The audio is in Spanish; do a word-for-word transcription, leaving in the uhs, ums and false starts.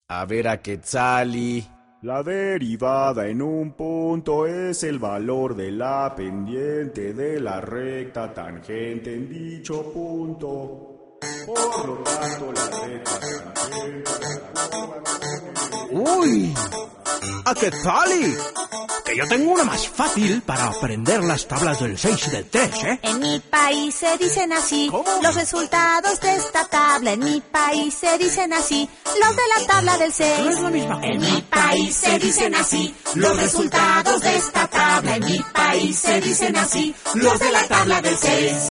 A ver a Quetzali. La derivada en un punto es el valor de la pendiente de la recta tangente en dicho punto. Por lo tanto, la recta tangente... ¡Uy! ¡A Quetzali! Que yo tengo una más fácil para aprender las tablas del seis y del tres, ¿eh? En mi país se dicen así. ¿Cómo? Los resultados de esta tabla. En mi país se dicen así. Los de la tabla del seis. No es la misma cosa. En mi país se dicen así. Los resultados de esta tabla. En mi país se dicen así. Los de la tabla del seis.